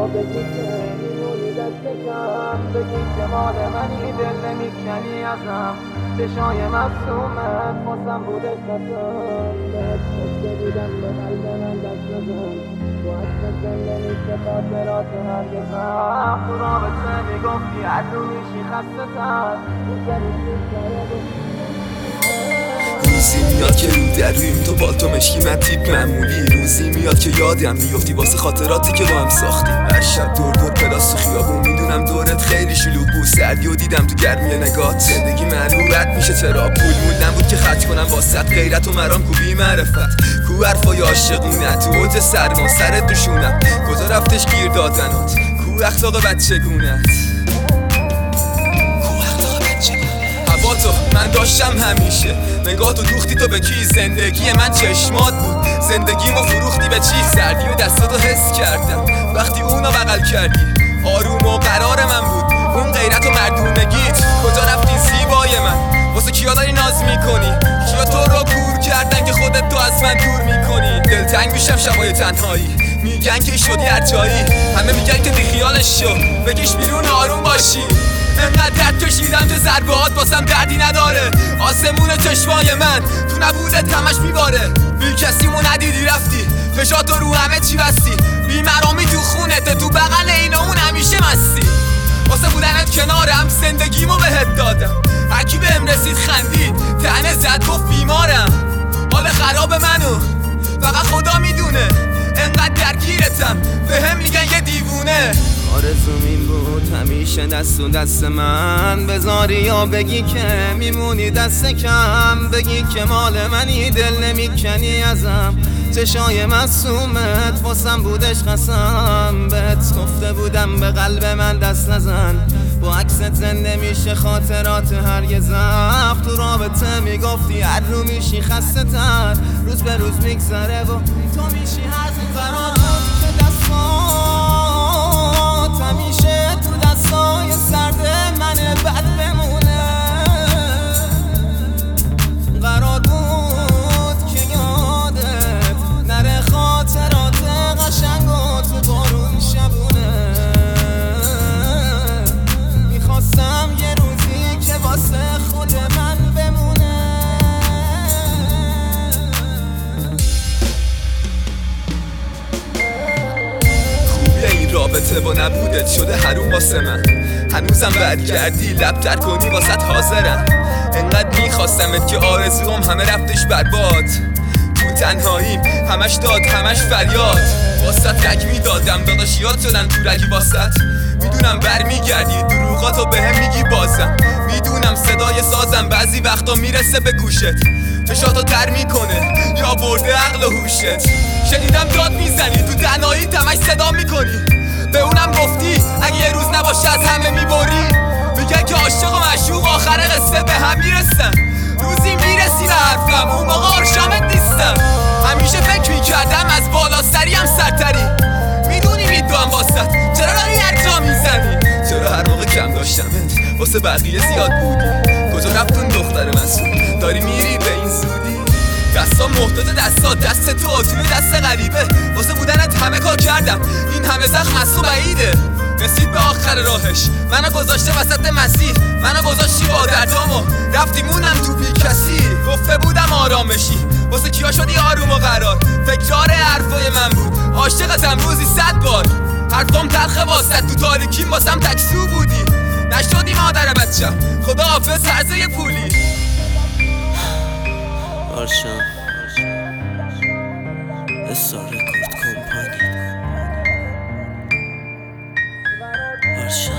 بگی که میمونی دست کم، بگی که مال منی دل نمیکنی ازم. چشای مصومت واسم بودش قسم، بهت گفته بودم به قلب من دست نزن. تو عکست زنده نیست خاطرات هرگزم. تو رابطه میگفتی هر رو میشی خسته تر، روزی میاد که رو درویم تو بالتو مشکی من تیپ معمولی. روزی میاد که یادم بیفتی واسه خاطراتی که با هم ساختیم. هر شب دور پلاس تو خیابون میدونم دورت خیلی شلوغ بود. سردی و دیدم تو گرمی نگات. زندگی معلوم رد میشه چرا پول مول نبود که خرج کنم واسط. غیرت و مرام کو بی معرفت، کو حرفای عاشقونت. تو اوج سرما سرت دوشونم، کجا رفتش گیر دادنات. کو اخلاق بچگونت، با تو من داشتم همیشه. نگاه تو دوختی تو به کی؟ زندگی من چشمات بود. زندگیمو فروختی به چی؟ سردی و دستاتو حس کردم وقتی اونو بغل کردی. آروم و قرار من بود اون غیرت و مردونگیت. کجا رفتی زیبای من؟ واسه کیا داری ناز میکنی؟ کیا تو رو کور کردن که خودت تو از من دور میکنی؟ دلتنگ میشم شبای تنهایی، میگن که شدی هر جایی. همه میگن که بیخیالش شو، بکش بیرون آروم باشی. انقدر درد کشیدم که ضربهات واسم دردی نداره. آسمون چشمای من تو نبودت همش میباره. بی کسیمو ندیدی رفتی، فشاتو رو همه چی بستی. بی مرامی تو خونته، تو بغل اینا اون همیشه مستی. واسه بودنت کنارم زندگیمو بهت دادم. هرکی بهم رسید خندید، تنه زد گفت بیمارم. حال خراب منو فقط خدا میدونه، انقدر درگیرتم بهم میگن یه دیوونه. آرزوم این بود همیشه دست من بذاری یا بگی که میمونی دست کم. بگی که مال منی دل نمیکنی ازم. چشای معصومت واسم بودش قسم، بهت گفته بودم به قلب من دست نزن. با عکست زنده میشه خاطرات هرگزم. تو رابطه میگفتی هر رو میشی خسته تر، روز به روز میگذره و تو میشی هر فرات که دستات همیشه تو دستای سرد منه بد بمونه. قرار بود که یادت نره خاطرات قشنگ و تو بارون شبونه. میخواستم یه روزی که واسه خود من بمونه. رابطه با نبودت شده حروم واسه من. هنوزم برگردی لب تر کنی واسط حاضرم. انقدر میخواستمت که آرزوام همه رفتش برباد. تو تنهاییم همش داد همش فریاد. واسط رگ میدادم داداشیات شدن تو رگی واسط. میدونم برمیگردی دروغاتو بهم میگی بازم. میدونم صدای سازم بعضی وقتا میرسه به گوشت. فشاتو تر میکنه یا برده عقل و هوشت. شنیدم داد میزنی تو تنهایی تمش صدا میکنی. به اونم گفتی اگه یه روز نباشه از همه میبری. میگن که عاشق و معشوق آخر قصه به هم میرسن. روزی میرسی به حرفم اون موقع آرشامت نیستم. همیشه فکر میکردم از بالا سریم سرتری. میدونی میدوام واسط چرا داری هر جا میزنی؟ چرا هر موقع کم داشتمت واسه بقیه زیاد بودی؟ کجا رفتون دختر مسئول؟ داری میری به این زودی؟ دستام محتاج دستات، دست تو توی دست غریبه. واسه بودنت همه کار کردم، این همه زخم از تو بعیده. رسید به آخر راهش منو گذاشته وسط مسیر. منو گذاشتی با دردامو رفتی مونم تو بی کسی. گفته بودم آرامشی واسه کیا شدی آروم و قرار. تکرار حرفای من بود عاشقتم روزی 100 بار. حرفام تلخه واسط تو تاریکیم واسم تکسو بودی. نشدی مادر بچم خدا حافظ هرزه پولی. آرشان استار رکورد کمپانی. آرشان